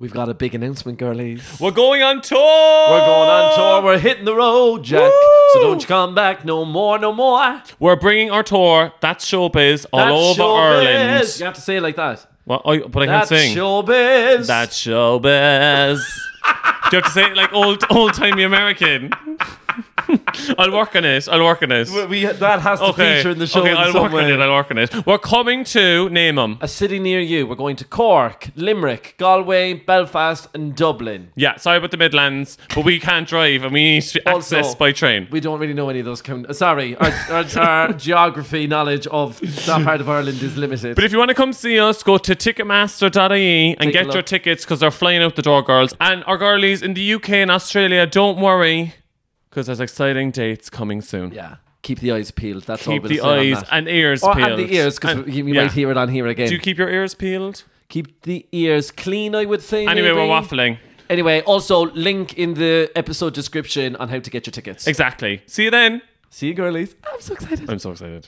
We've got a big announcement, girlies. We're going on tour. We're going on tour. We're hitting the road, Jack. Woo! So don't you come back no more, no more. We're bringing our tour. That's showbiz all over Ireland. You have to say it like that. But I can't sing. That's showbiz. That's showbiz. Do you have to say it like old-timey American? I'll work on it. That has to feature in the show. Okay, I'll work on it. We're coming to, name them. A city near you. We're going to Cork, Limerick, Galway, Belfast and Dublin. Yeah, sorry about the Midlands, but we can't drive and we need to access by train. We don't really know any of those. Sorry, our geography knowledge of that part of Ireland is limited. But if you want to come see us, go to ticketmaster.ie and get your tickets because they're flying out the door, girls. And our girlies in the UK and Australia, don't worry, because there's exciting dates coming soon. Yeah. Keep the eyes peeled. That's all. Keep the eyes and ears peeled. And the ears, because you might hear it on here again. Do you keep your ears peeled? Keep the ears clean, I would say. Anyway, maybe. we're waffling. Anyway, also link in the episode description on how to get your tickets. Exactly. See you then. See you, girlies. I'm so excited.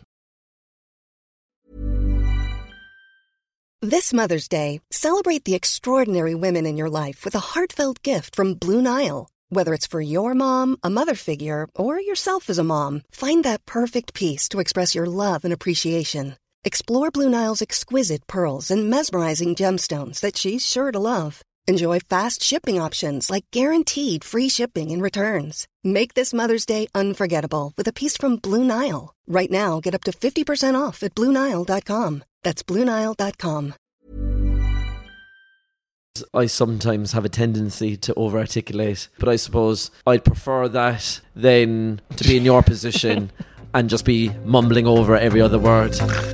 This Mother's Day, celebrate the extraordinary women in your life with a heartfelt gift from Blue Nile. Whether it's for your mom, a mother figure, or yourself as a mom, find that perfect piece to express your love and appreciation. Explore Blue Nile's exquisite pearls and mesmerizing gemstones that she's sure to love. Enjoy fast shipping options like guaranteed free shipping and returns. Make this Mother's Day unforgettable with a piece from Blue Nile. Right now, get up to 50% off at BlueNile.com. That's BlueNile.com. I sometimes have a tendency to over-articulate, but I suppose I'd prefer that than to be in your position and just be mumbling over every other word.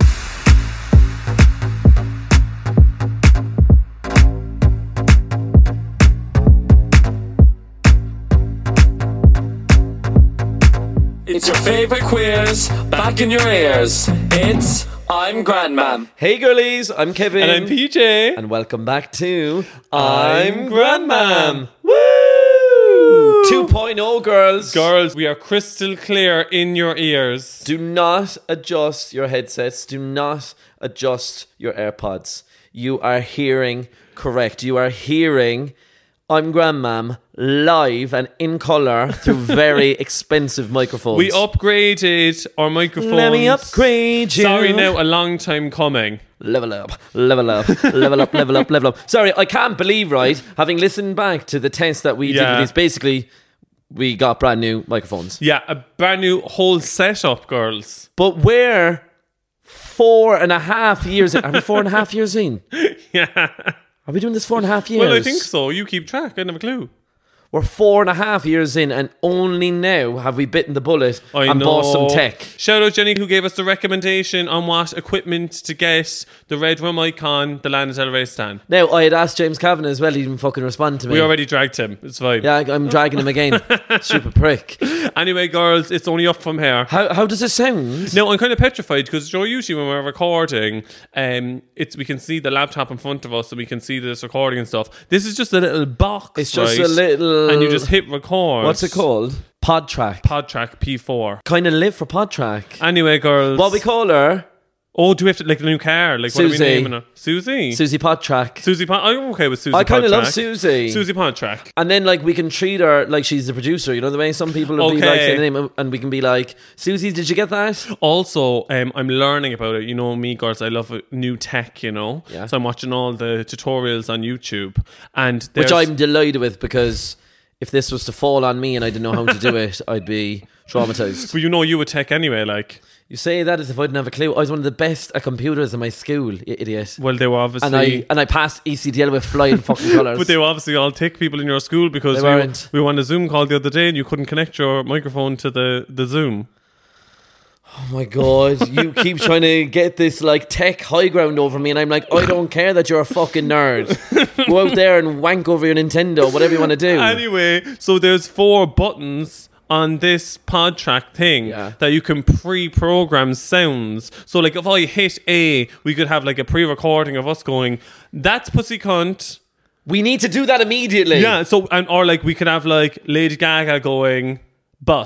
It's your favourite quiz, back in your ears. It's I'm Grandmam. Hey girlies, I'm Kevin. And I'm PJ. And welcome back to I'm Grandmam. Woo! 2.0 girls. Girls, we are crystal clear in your ears. Do not adjust your headsets. Do not adjust your AirPods. You are hearing correct. You are hearing I'm Grandmam live and in colour through very expensive microphones. We upgraded our microphones. Let me upgrade you. Sorry now, a long time coming. Level up, level up, level up, level up, level up. Sorry, I can't believe, right, having listened back to the test that we did with these, basically, we got brand new microphones. Yeah, a brand new whole setup, girls. But we're 4.5 years in. Are we 4.5 years in? Yeah. Are we doing this 4.5 years? Well, I think so. You keep track. I don't have a clue. We're 4.5 years in, and only now have we bitten the bullet and bought some tech. Shout out Jenny, who gave us the recommendation on what equipment to get: the Red Rum Icon, the Lana Del Rey stand. Now, I had asked James Kavanagh as well. He didn't fucking respond to me. We already dragged him. It's fine. Yeah, I'm dragging him again. Stupid prick. Anyway, girls, it's only up from here. How does it sound? No, I'm kind of petrified because usually when we're recording, we can see the laptop in front of us and we can see this recording and stuff. This is just a little box. It's just a little. And you just hit record. What's it called? PodTrack. PodTrack P4. Kind of live for PodTrack. Anyway, girls. What we call her? Oh, do we have to, like, the new car? Like, Susie. What are we naming her? Susie? Susie PodTrack. I'm okay with Susie PodTrack. I kind of love Susie. Susie PodTrack. And then, like, we can treat her like she's the producer. You know the way some people will be like, say the name, and we can be like, Susie, did you get that? Also, I'm learning about it. You know me, girls, I love new tech, you know? Yeah. So I'm watching all the tutorials on YouTube. Which I'm delighted with, because if this was to fall on me and I didn't know how to do it, I'd be traumatized. But you know you would tech anyway, like. You say that as if I didn't have a clue. I was one of the best at computers in my school, you idiot. Well, they were obviously... And I passed ECDL with flying fucking colours. But they were obviously all tech people in your school, because we were on a Zoom call the other day and you couldn't connect your microphone to the Zoom. Oh my God, you keep trying to get this like tech high ground over me, and I'm like, I don't care that you're a fucking nerd. Go out there and wank over your Nintendo, whatever you want to do. Anyway, so there's 4 buttons on this PodTrack thing that you can pre-program sounds. So like if I hit A, we could have like a pre-recording of us going, "That's pussy cunt." We need to do that immediately. Yeah, so or like we could have like Lady Gaga going, "Bus."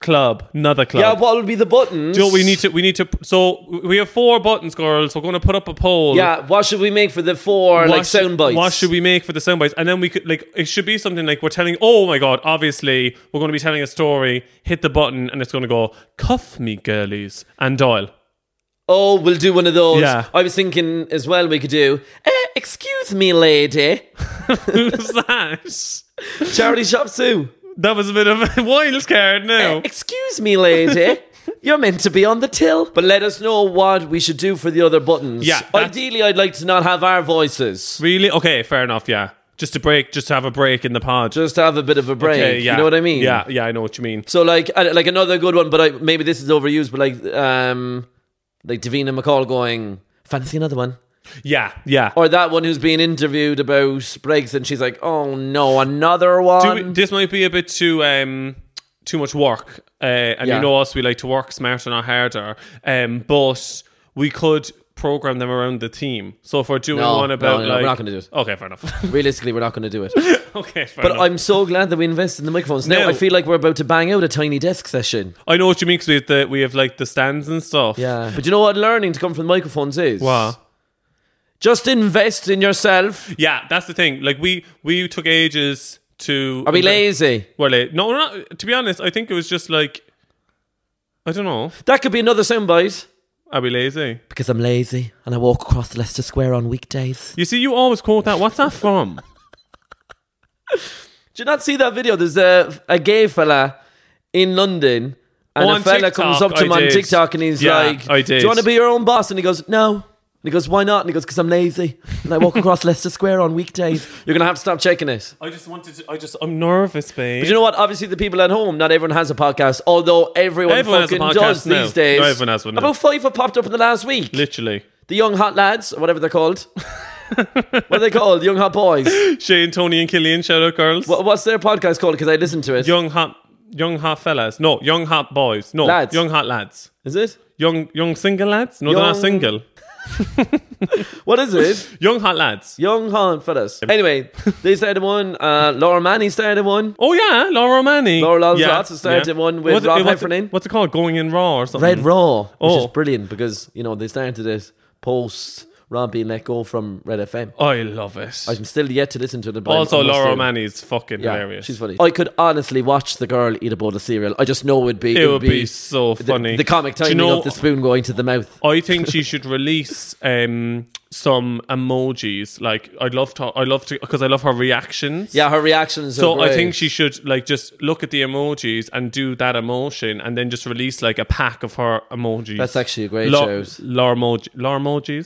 club. Another club. Yeah, what will be the buttons? Joe, we need to. So we have 4 buttons, girls. We're going to put up a poll. Yeah, what should we make for the 4 sound bites? What should we make for the sound bites? And then we could it should be something like we're telling. Oh my god! Obviously, we're going to be telling a story. Hit the button, and it's going to go cuff me, girlies, and Doyle. Oh, we'll do one of those. Yeah. I was thinking as well we could do. Excuse me, lady. Who's that? Charity Shop Sue. That was a bit of a wild card now. Excuse me, lady. You're meant to be on the till. But let us know what we should do for the other buttons. Yeah, Ideally, I'd like to not have our voices. Really? Okay, fair enough, yeah. Just to have a break in the pod. Just to have a bit of a break. Okay, yeah. You know what I mean? Yeah, I know what you mean. So like another good one, but maybe this is overused, but like Davina McCall going, fancy another one? Yeah. Or that one who's being interviewed about Brexit and she's like, oh no, another one. This might be a bit too much work. And you know us, we like to work smarter, not harder. But we could program them around the theme. So if we're doing one about we're not going to do it. Okay, fair enough. Realistically, we're not going to do it. Okay, fair but enough. I'm so glad that we invested in the microphones. Now I feel like we're about to bang out a tiny desk session. I know what you mean, because we have like the stands and stuff. Yeah. But you know what learning to come from the microphones is? What? Just invest in yourself. Yeah, that's the thing. Like we took ages to... Are we lazy? We're late. No, we're not. To be honest, I think it was just like... I don't know. That could be another soundbite. Are we lazy? Because I'm lazy and I walk across Leicester Square on weekdays. You see, you always quote that. What's that from? Did you not see that video? There's a gay fella in London and a fella TikTok, comes up to him on TikTok and he's like, I did. do you want to be your own boss? And he goes, no. And he goes, why not? And he goes, because I'm lazy and I walk across Leicester Square on weekdays. You're going to have to stop checking it. I'm nervous, babe. But you know what? Obviously the people at home, not everyone has a podcast, although everyone fucking does now. these days. No, everyone has one now. About 5 have popped up in the last week. Literally. The Young Hot Lads, or whatever they're called. What are they called? Young Hot Boys. Shane, Tony and Killian, shout out girls. What's their podcast called? Because I listened to it. Young hot fellas. No, young hot boys. No, lads. Young hot lads. Is it? Young single lads? No, they're not single. What is it? Young hot lads. Young hot fellas. Anyway, they started one. Laura Manny started one. Oh yeah, Laura Manny. Laura Lots started one with Rob Heffernan. What's it called? Going in Raw or something? Red Raw, which is brilliant because they started it post Rob being let go from Red FM. I love it. I'm still yet to listen to it. Also, Laura Manny's fucking hilarious. She's funny. I could honestly watch the girl eat a bowl of cereal. I just know it would be so funny. The comic timing of the spoon going to the mouth. I think she should release some emojis. Like I'd love to because I love her reactions. Yeah, her reactions. So are great. I think she should just look at the emojis and do that emotion, and then just release like a pack of her emojis. That's actually a great shout. Laura emojis.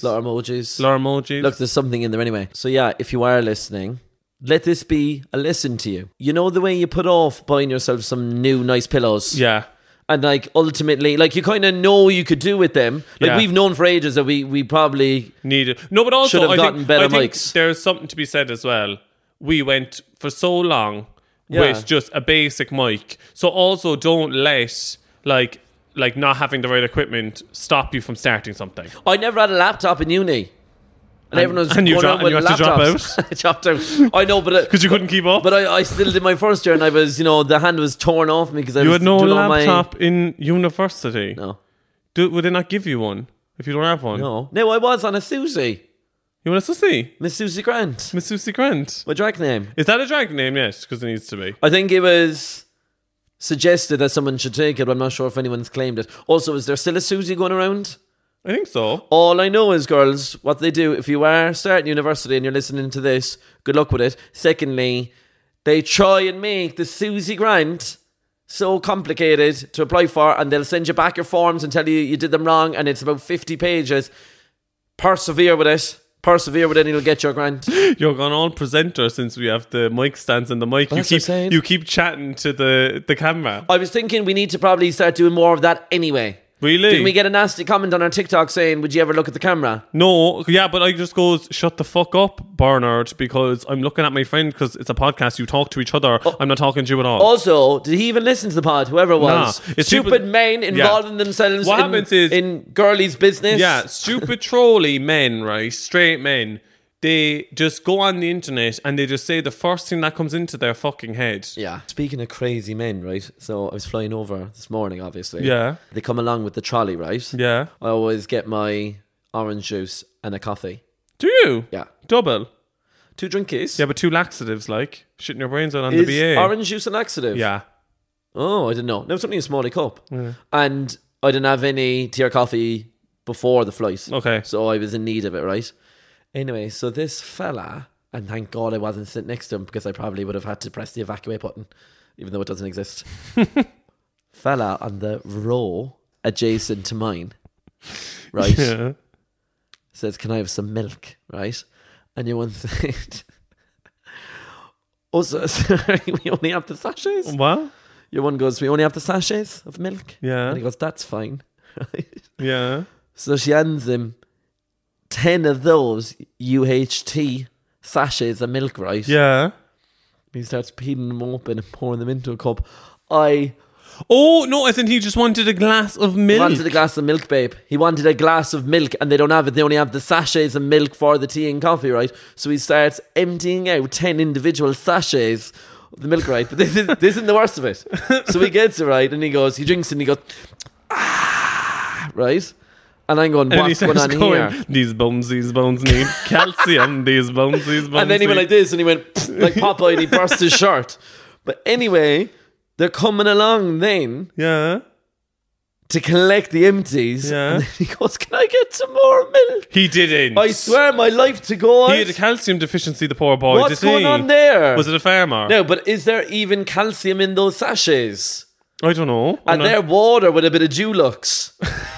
Look, there's something in there anyway. So yeah, if you are listening, let this be a listen to you. You know the way you put off buying yourself some new nice pillows? Yeah. And like ultimately, like you kind of know you could do with them. Like we've known for ages that we probably need it. No, but also should have gotten better mics. There's something to be said as well. We went for so long with just a basic mic. So also don't let like not having the right equipment stop you from starting something. I never had a laptop in uni. And everyone was and you going out with had to drop out? I dropped out. I know, but because you couldn't keep up. But I still did my first year, and I was, the hand was torn off me because I you was had no laptop in university. No. Would they not give you one if you don't have one? No. No, I was on a Susie. You want a Susie? Miss Susie Grant. Miss Susie Grant. My drag name. Is that a drag name? Yes, because it needs to be. I think it was suggested that someone should take it, but I'm not sure if anyone's claimed it. Also, is there still a Susie going around? I think so. All I know is, girls, what they do, if you are starting university and you're listening to this, good luck with it. Secondly, they try and make the Susie Grant so complicated to apply for, and they'll send you back your forms and tell you did them wrong, and it's about 50 pages. Persevere with it. And you'll get your grant. You're gone all presenter since we have the mic stands and the mic. You keep chatting to the camera. I was thinking we need to probably start doing more of that anyway. Really? Didn't we get a nasty comment on our TikTok saying, would you ever look at the camera? No, yeah, but I just goes, shut the fuck up, Bernard, because I'm looking at my friend because it's a podcast, you talk to each other. I'm not talking to you at all. Also, did he even listen to the pod, whoever it was? Nah, stupid men involving themselves in girlies' business. Yeah, stupid trolly men, right? Straight men. they just go on the internet and they just say the first thing that comes into their fucking head. Yeah. Speaking of crazy men, right? So I was flying over this morning, obviously. Yeah. They come along with the trolley, right? Yeah. I always get my orange juice and a coffee. Do you? Yeah. Double? 2 drinkies. Yeah, but 2 laxatives, like shitting your brains out on Is the BA. orange juice a laxative? Yeah. Oh, I didn't know. No, it's only a small cup. And I didn't have any tea or coffee before the flight. Okay. So I was in need of it, right? Anyway, so this fella, and thank God I wasn't sitting next to him because I probably would have had to press the evacuate button, even though it doesn't exist. Fella on the row adjacent to mine, right? Yeah. Says, can I have some milk, right? And you one said, oh, sorry, we only have the sachets. What? Your one goes, we only have the sachets of milk. Yeah. And he goes, that's fine. Right? Yeah. So she hands him 10 of those UHT sachets of milk, right? Yeah. He starts peeling them open and pouring them into a cup. Oh, no, I think he just wanted a glass of milk. Wanted a glass of milk, babe. He wanted a glass of milk, and they don't have it. They only have the sachets of milk for the tea and coffee, right? So he starts emptying out 10 individual sachets of the milk, right? But this isn't the worst of it. So he gets it, right? And he drinks it, and he goes, right? And I'm going, what's going on here? These bones need calcium. These bones And then he went like this, and he went like Popeye, and he burst his shirt. But anyway, they're coming along then Yeah. to collect the empties. Yeah. And then he goes, can I get some more milk? He didn't. I swear my life to God. He had a calcium deficiency, the poor boy. What's did he? going on there? Was it a farmer? No, but is there even calcium in those sachets? I don't know. And they're water with a bit of Dulux.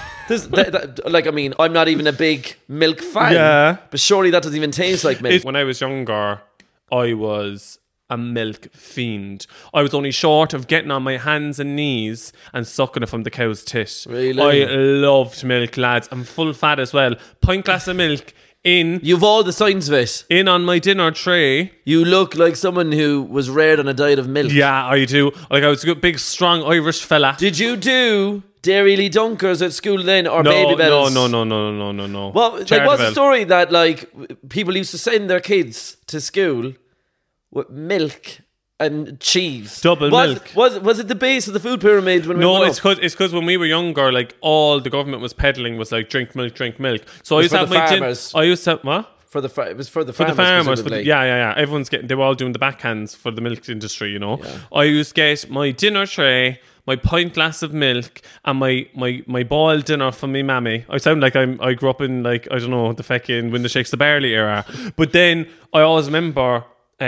I'm not even a big milk fan. Yeah. But surely that doesn't even taste like milk. When I was younger, I was a milk fiend. I was only short of getting on my hands and knees and sucking it from the cow's tit. Really? I loved milk, lads. I'm full fat as well. Pint glass of milk You've all the signs of it. in on my dinner tray. You look like someone who was reared on a diet of milk. Yeah, I do. Like I was a good, big, strong Irish fella. Did you do Dairy Lee Dunkers at school then, or No, Baby Bells? no. Well, what's the Charterville. story that people used to send their kids to school with milk and cheese? Double milk. Was it the base of the food pyramid when we No, were it's because when we were younger, like all the government was peddling was like drink milk. So I used for to have the my farmers. I used to have what? it was for the For farmers. the farmers, presumably. yeah. Everyone's they were all doing the backhands for the milk industry, you know. Yeah. I used to get my dinner tray, my pint glass of milk, and my boiled dinner from me mammy. I sound like I grew up in the fucking When the Shakes the Barley era. But then I always remember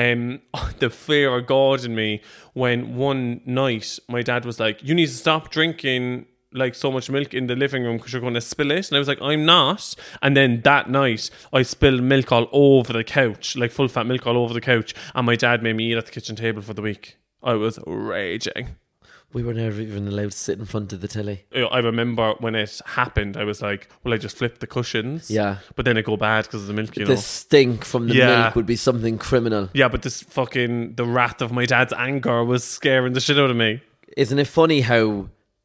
the fear of God in me when one night my dad was like, you need to stop drinking like so much milk in the living room because you're going to spill it. And I was like, I'm not. And then that night I spilled milk all over the couch, like full fat milk all over the couch, and my dad made me eat at the kitchen table for the week. I was raging. We were never even allowed to sit in front of the telly. I remember when it happened, I was like, well, I just flipped the cushions. Yeah. But then it go bad because of the milk, you The know. stink from the milk would be something criminal. Yeah, but the wrath of my dad's anger was scaring the shit out of me. Isn't it funny how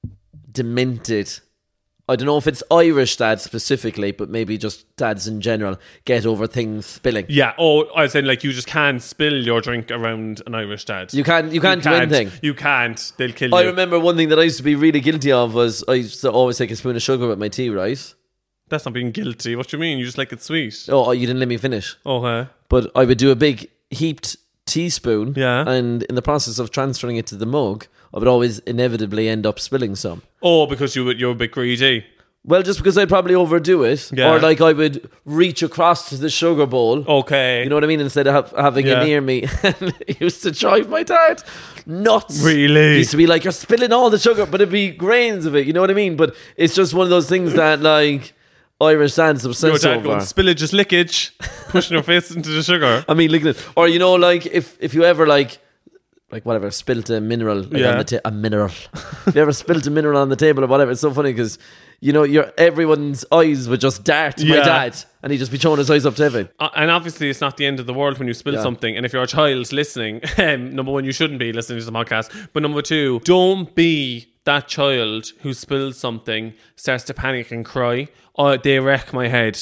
demented, I don't know if it's Irish dads specifically, but maybe just dads in general, get over things spilling? Yeah, I was saying like you just can't spill your drink around an Irish dad. You can't do anything. You can't. They'll kill you. I remember one thing that I used to be really guilty of was I used to always take a spoon of sugar with my tea, right? That's not being guilty. What do you mean? You just like it sweet. Oh, you didn't let me finish. Okay. But I would do a big heaped teaspoon, Yeah. and in the process of transferring it to the mug, I would always inevitably end up spilling some. Oh, because you're a bit greedy. Well, just because I'd probably overdo it. Yeah. Or like I would reach across to the sugar bowl. Okay. You know what I mean? Instead of having it near me. And it used to drive my dad nuts. Really? He used to be like, you're spilling all the sugar, but it'd be grains of it. You know what I mean? But it's just one of those things that like Irish dads Your obsess dad over. going spillage is lickage, pushing your face into the sugar. I mean, look at it. Or, you know, like if you ever like whatever, spilt a mineral on the a mineral. If you ever spilt a mineral on the table or whatever, it's so funny because, you know, everyone's eyes would just dart to my dad and he'd just be showing his eyes up to heaven. And obviously it's not the end of the world when you spill something. And if you're a child listening, number one, you shouldn't be listening to the podcast. But number two, don't be that child who spills something, starts to panic and cry. They wreck my head.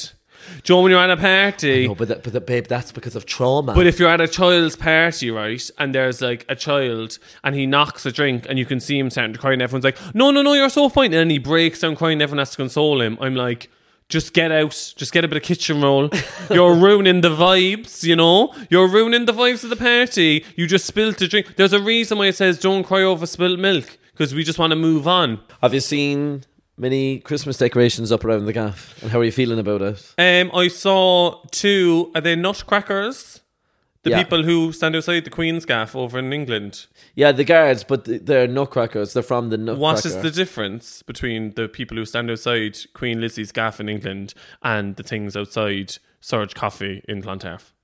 Joe, when you're at a party. No, but babe, that's because of trauma. But if you're at a child's party, right, and there's like a child and he knocks a drink and you can see him starting to cry and everyone's like, no, you're so fine. And then he breaks down crying and everyone has to console him. I'm like, just get out. Just get a bit of kitchen roll. You're ruining the vibes, you know? You're ruining the vibes of the party. You just spilt a drink. There's a reason why it says don't cry over spilt milk. Because we just want to move on. Have you seen many Christmas decorations up around the gaff? And how are you feeling about it? I saw 2. Are they nutcrackers? The Yeah. people who stand outside the Queen's gaff over in England. Yeah, the guards, but they're nutcrackers. They're from the nutcracker. What is the difference between the people who stand outside Queen Lizzie's gaff in England and the things outside Surge Coffee in Clontarf?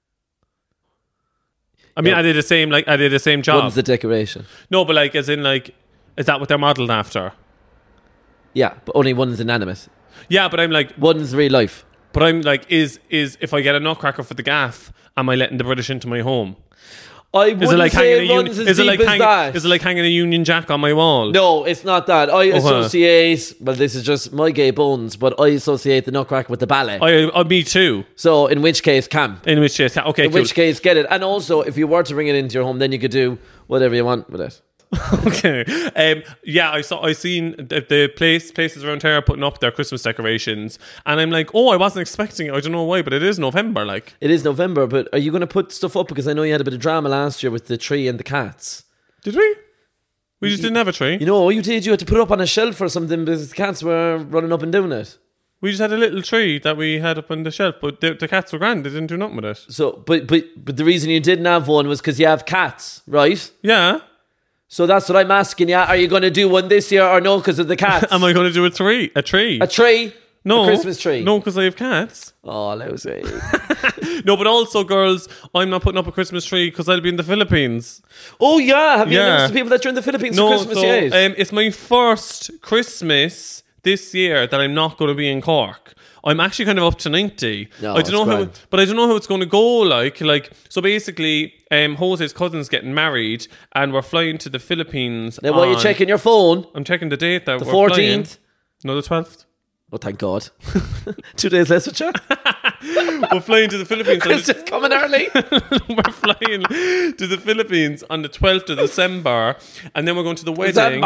I mean, Yeah. are they the same? Like, are they the same job? One's the decoration. No, but like, as in, like, is that what they're modelled after? Yeah, but only one's inanimate. Yeah, but I'm like, One's real life. but I'm like, is if I get a nutcracker for the gaff, am I letting the British into my home? I Is it wouldn't like say hanging it a runs as is it like deep as hanging? that. Is it like hanging a Union Jack on my wall? No, it's not that. I associate, well, this is just my gay bones, but I associate the nutcracker with the ballet. Me too. So, in which case, camp. In which case, okay, In cool. which case, get it. And also, if you were to bring it into your home, then you could do whatever you want with it. Okay. Yeah, I seen the places around here putting up their Christmas decorations, and I'm like, oh, I wasn't expecting it. I don't know why, but it is November. Like, It is November, but are you going to put stuff up? Because I know you had a bit of drama last year with the tree and the cats. did we? We just didn't have a tree. You know, you did. You had to put it up on a shelf or something because the cats were running up and down it. We just had a little tree that we had up on the shelf, but the cats were grand. They didn't do nothing with it. So, but the reason you didn't have one was because you have cats, right? Yeah. So that's what I'm asking you. Are you going to do one this year or no because of the cats? Am I going to do a tree? A tree? A tree? No. A Christmas tree? No, because I have cats. Oh, lousy. No, but also, girls, I'm not putting up a Christmas tree because I'll be in the Philippines. Oh, yeah. Have you Yeah. announced to people that you're in the Philippines No, for Christmas so yet? it's my first Christmas this year that I'm not going to be in Cork. I'm actually kind of up to 90. No, I don't know it's how, grand. but I don't know how it's going to go. Like, so basically, Jose's cousin's getting married, and we're flying to the Philippines. Now, while you're checking your phone, I'm checking the date that the we're 14th. flying. No, the 12th. Oh, thank God. 2 days less with you. We're flying to the Philippines. It's just coming early. We're flying to the Philippines on the 12th of December, and then we're going to the wedding.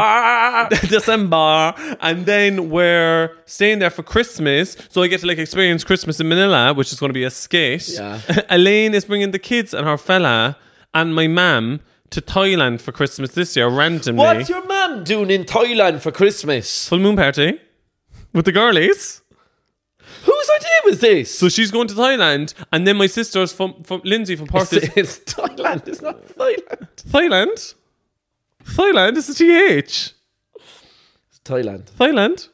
December, and then we're staying there for Christmas. So I get to like experience Christmas in Manila, which is going to be a skate. Yeah. Elaine is bringing the kids and her fella and my mum to Thailand for Christmas this year randomly. What's your mum doing in Thailand for Christmas? Full moon party with the girlies. Whose idea was this? So she's going to Thailand, and then my sister's from Lindsay from Perth. It's Thailand, it's not Thailand. Thailand is a TH. It's Thailand. Thailand.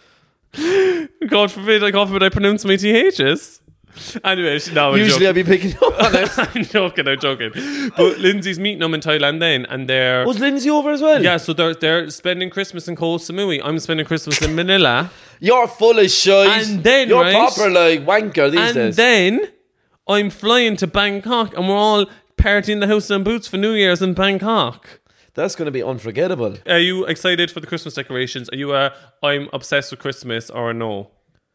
God forbid I pronounce my THs. Anyway, no, Usually I'd be picking up on it. I'm joking. But Lindsay's meeting them in Thailand then, and they're Was Lindsay over as well? yeah, so they're spending Christmas in Koh Samui. I'm spending Christmas in Manila. You're full of shite. And then, you're right, proper like wanker these And days. then I'm flying to Bangkok, and we're all partying the House and Boots for New Year's in Bangkok. That's going to be unforgettable. Are you excited for the Christmas decorations? Are you I'm obsessed with Christmas or a no?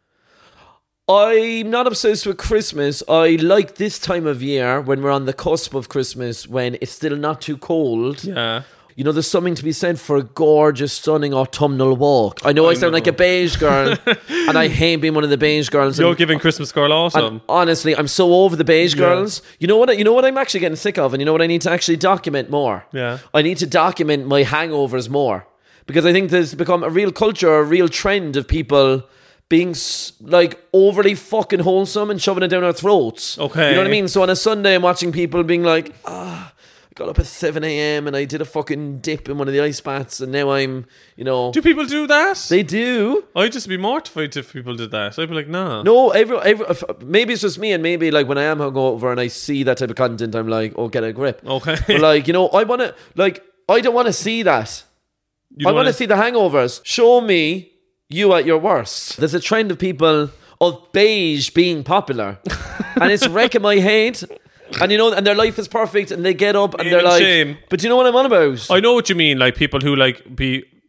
I'm not obsessed with Christmas. I like this time of year when we're on the cusp of Christmas, when it's still not too cold. Yeah. You know, there's something to be said for a gorgeous, stunning autumnal walk. I know I sound like a beige girl, and I hate being one of the beige girls. You're and, giving Christmas Girl autumn. and honestly, I'm so over the beige girls. You know what? You know what I'm actually getting sick of, and you know what I need to actually document more. Yeah. I need to document my hangovers more, because I think there's become a real culture, a real trend of people being like overly fucking wholesome and shoving it down our throats. Okay. You know what I mean? So on a Sunday, I'm watching people being like, I got up at 7 a.m. and I did a fucking dip in one of the ice baths, and now I'm, you know. Do people do that? They do. I'd just be mortified if people did that. I'd be like, nah. No, maybe it's just me, and maybe like when I am hungover and I see that type of content, I'm like, oh, get a grip. Okay. But like, you know, I don't want to see that. You I don't want to see the hangovers. Show me you at your worst. There's a trend of people of beige being popular, and it's wrecking my head. And you know, and their life is perfect, and they get up and they're like, shame. but you know what I'm on about? I know what you mean. Like people who like be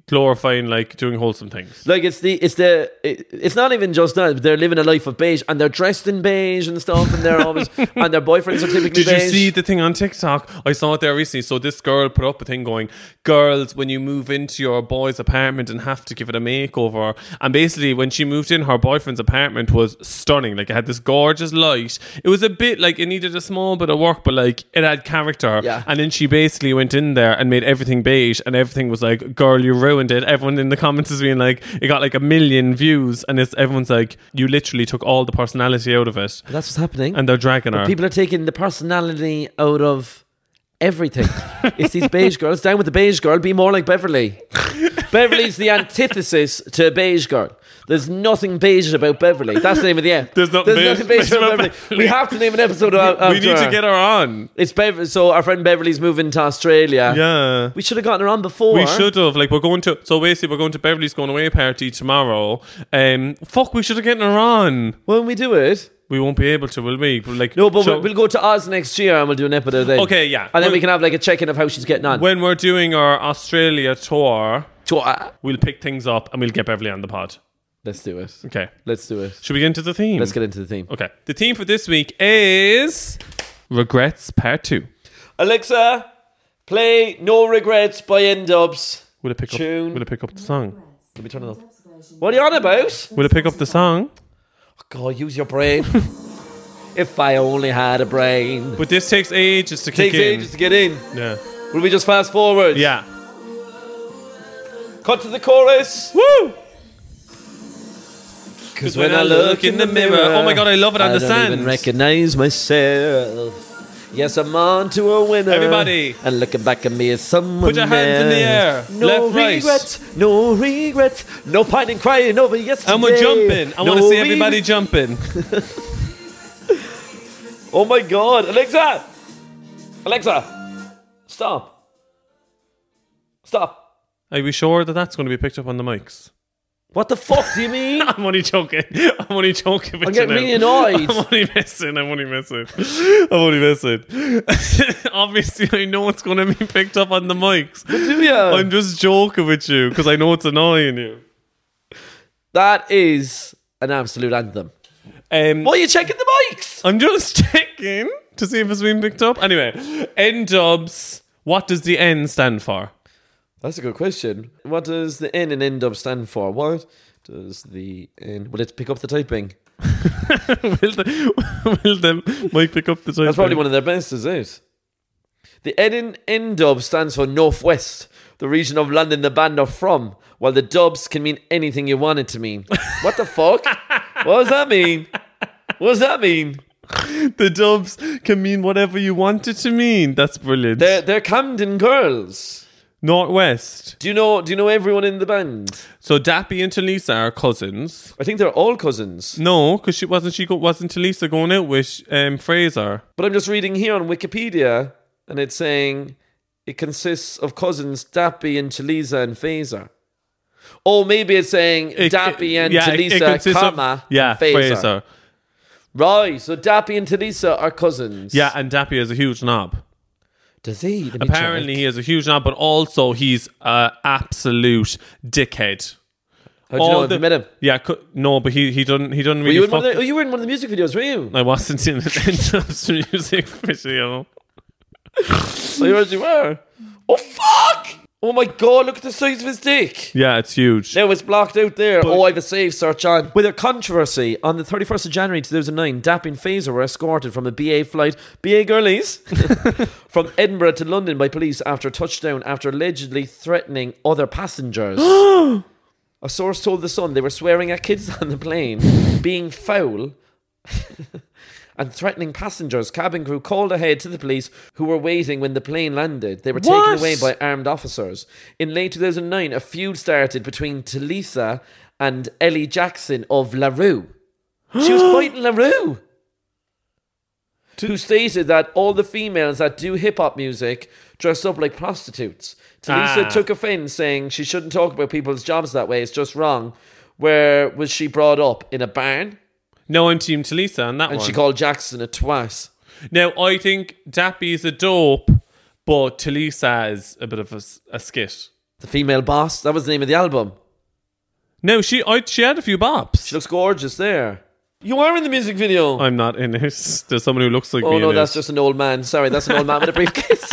glorifying like doing wholesome things. Like it's not even just that they're living a life of beige and they're dressed in beige and stuff, and they're always and their boyfriends are typically Did beige. you see the thing on TikTok? I saw it there recently. So this girl put up a thing going, girls, when you move into your boy's apartment and have to give it a makeover, and basically when she moved in, her boyfriend's apartment was stunning. Like it had this gorgeous light. It was a bit like it needed a small bit of work, but like it had character. Yeah. And then she basically went in there and made everything beige, and everything was like, girl, you ruined it. Everyone in the comments is being like, it got like 1 million views, and everyone's like, you literally took all the personality out of it. That's what's happening. And they're dragging her. People are taking the personality out of everything. It's these beige girls. Down with the beige girl. Be more like Beverly. Beverly's the antithesis to a beige girl. There's nothing beige about Beverly. That's the name of the app. There's nothing beige about Beverly. We have to name an episode of we need to get her on. It's so our friend Beverly's moving to Australia. Yeah. We should have gotten her on before. We should have. Like, we're going to Beverly's going away party tomorrow. We should have gotten her on. When we do it, we won't be able to, will we? But we'll go to Oz next year and we'll do an episode then. Okay, yeah. And then we can have like a check-in of how she's getting on. When we're doing our Australia tour, we'll pick things up and we'll get Beverly on the pod. Let's do it. Okay. Let's do it. Should we get into the theme? Let's get into the theme. Okay. The theme for this week is Regrets Part 2. Alexa, play No Regrets by N-Dubs. Will it pick up the song? Let me turn it up. What are you on about? Will it pick up the song? Oh God, use your brain. If I only had a brain. But this takes ages to kick in. Takes ages to get in. Yeah. Will we just fast forward? Yeah. Cut to the chorus. Woo! Because when I look in the mirror, oh my God, I love it on the I don't sand. even recognize myself. Yes, I'm on to a winner. Everybody. And looking back at me as someone Put your hands in the air. No Left, right. regrets, no regrets, no pining, crying over yesterday. And we're jumping. I want to see everybody jumping. Oh my God, Alexa, stop. Are we sure that that's going to be picked up on the mics? What the fuck do you mean? I'm only joking. I'm getting really annoyed. I'm only messing. Obviously, I know it's going to be picked up on the mics. But do you? I'm just joking with you because I know it's annoying you. That is an absolute anthem. Why are you checking the mics? I'm just checking to see if it's been picked up. Anyway, N-Dubs, what does the N stand for? That's a good question. What does the N in N-Dub stand for? What does the N... Will it pick up the typing? will the mic pick up the typing? That's probably one of their best, is it? The N in N-Dub stands for Northwest, the region of London the band are from, while the dubs can mean anything you want it to mean. What the fuck? What does that mean? The dubs can mean whatever you want it to mean. That's brilliant. They're Camden girls. Northwest. Do you know everyone in the band? So Dappy and Talisa are cousins. I think they're all cousins. No, because wasn't Talisa going out with Fraser? But I'm just reading here on Wikipedia, and it's saying it consists of cousins Dappy and Talisa and Fraser. Oh, maybe it's saying Dappy and Talisa, comma, and Fraser. Right, so Dappy and Talisa are cousins. Yeah, and Dappy has a huge knob. Does he? Apparently he has a huge knob, but also he's an absolute dickhead. How do you know? Have you met him? Yeah, no, but he doesn't really. You were in one of the music videos, were you? I wasn't in the music video. I heard you were. Oh fuck! Oh my God, look at the size of his dick. Yeah, it's huge. Now it's blocked out there. I have a save search on. With a controversy, on the 31st of January 2009, Dappy and Fraser were escorted from a BA flight, BA girlies, from Edinburgh to London by police after touchdown after allegedly threatening other passengers. A source told The Sun they were swearing at kids on the plane, being foul, and threatening passengers. Cabin crew called ahead to the police, who were waiting when the plane landed. They were taken away by armed officers. In late 2009, a feud started between Talisa and Ellie Jackson of La Rue. She was fighting La Rue, who stated that all the females that do hip-hop music dress up like prostitutes. Talisa took offence, saying she shouldn't talk about people's jobs that way. It's just wrong. Where was she brought up? In a barn? No, I'm Team Talisa on that one. And she called Jackson a twat. Now, I think Dappy is a dope, but Talisa is a bit of a skit. The Female Boss. That was the name of the album. No, she had a few bops. She looks gorgeous there. You are in the music video. I'm not in it. There's someone who looks like me. Oh no, in that's it. just an old man. Sorry, that's an old man with a briefcase.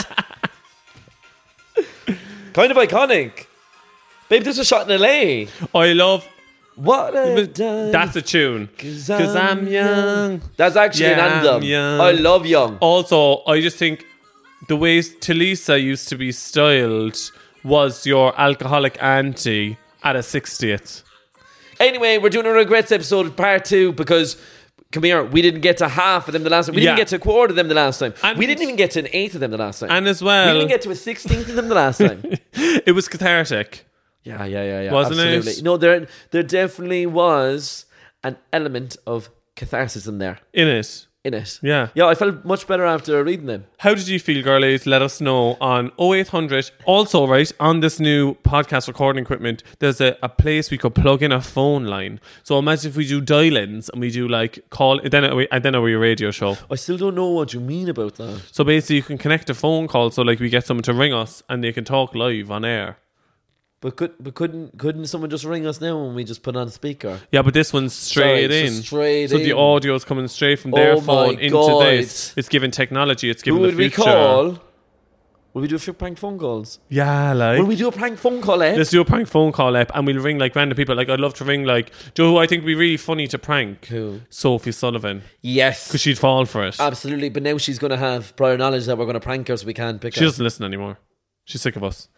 Kind of iconic. Babe, this was shot in LA. I love. What I've done. That's a tune. 'Cause I'm young. That's actually an Yeah, anthem. young. I love Young. Also, I just think the way Talisa used to be styled was your alcoholic auntie at a 60th. Anyway, we're doing a regrets episode part 2 because, come here, we didn't get to half of them the last time. We didn't get to a quarter of them the last time. And we didn't even get to an eighth of them the last time. And as well, we didn't get to a 16th of them the last time. it was cathartic. Yeah. Wasn't it? Absolutely. No, there definitely was an element of catharsis there. In it. Yeah. Yeah, I felt much better after reading them. How did you feel, girlies? Let us know on 0800. Also, right, on this new podcast recording equipment, there's a place we could plug in a phone line. So imagine if we do dial-ins and we do like call, and then are a radio show. I still don't know what you mean about that. So basically you can connect a phone call so like we get someone to ring us and they can talk live on air. But couldn't someone just ring us now when we just put on speaker? Yeah, but this one's straight Sorry, in. it's straight so in. the audio is coming straight from their Oh phone my into God. this. It's giving technology. It's giving Who the would we future. call? Will we do a few prank phone calls? Yeah, like. Will we do a prank phone call, eh? Let's do a prank phone call app and we'll ring like random people. Like I'd love to ring like, do you know who I think would be really funny to prank? Who? Sophie Sullivan. Yes. Because she'd fall for it. Absolutely, but now she's going to have prior knowledge that we're going to prank her so we can't pick She her. doesn't listen anymore. She's sick of us.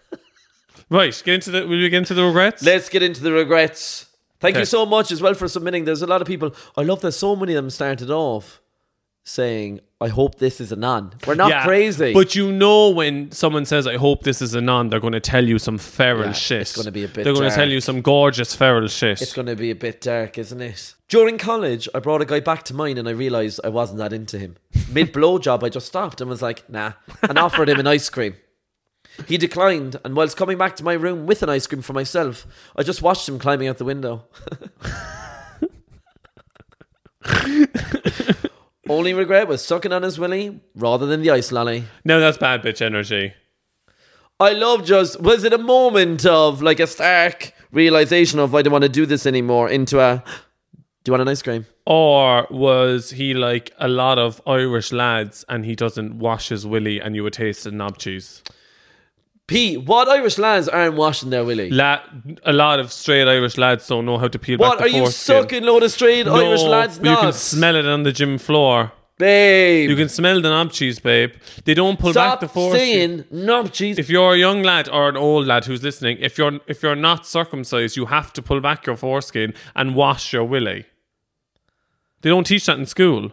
Right, will we get into the regrets? Let's get into the regrets. Thank Okay. you so much as well for submitting. There's a lot of people. I love that so many of them started off saying, I hope this is a non. We're not crazy. But you know when someone says, I hope this is a non, they're going to tell you some feral shit. it's gonna be a bit They're going to dark. tell you some gorgeous feral shit. It's going to be a bit dark, isn't it? During college, I brought a guy back to mine and I realised I wasn't that into him. Mid-blowjob, I just stopped and was like, nah, and offered him an ice cream. He declined, and whilst coming back to my room with an ice cream for myself, I just watched him climbing out the window. Only regret was sucking on his willy rather than the ice lolly. No, that's bad bitch energy. I love was it a moment of like a stark realisation of I don't want to do this anymore into a, do you want an ice cream? Or was he like a lot of Irish lads and he doesn't wash his willy and you would taste the knob cheese? P, what Irish lads aren't washing their willy? A lot of straight Irish lads don't know how to peel back What, the are you foreskin. sucking load of straight Irish lads? You can Nuts? smell it on the gym floor. Babe. You can smell the knob cheese, babe. They don't pull back Stop the foreskin. saying knob cheese. If you're a young lad or an old lad who's listening, if you're not circumcised, you have to pull back your foreskin and wash your willy. They don't teach that in school.